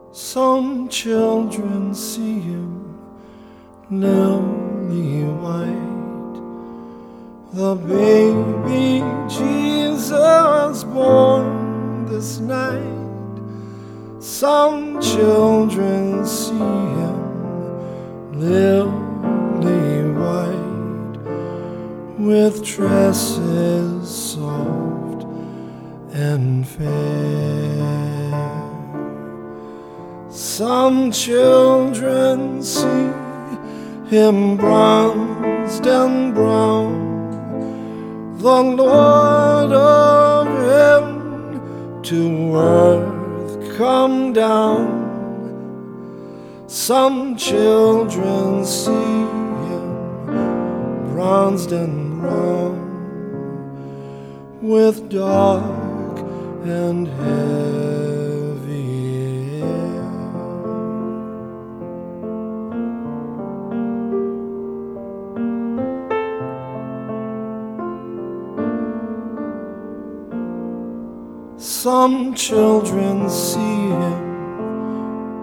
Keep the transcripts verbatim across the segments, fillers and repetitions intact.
Some children see him lily white, the baby Jesus born this night. Some children see him lily white, with tresses soft and fair. Some children see him bronzed and brown, the Lord of heaven to earth come down. Some children see him bronzed and brown, with dark and heavy hair. Some children see him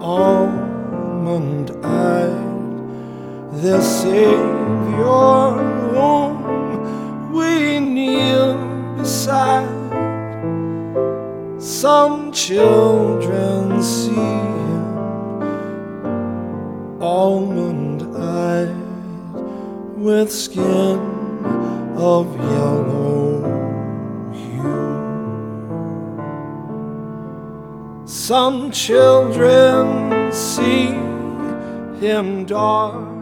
almond-eyed, their Savior whom we kneel beside. Some children see him almond-eyed, with skin of yellow hue. Some children see him dark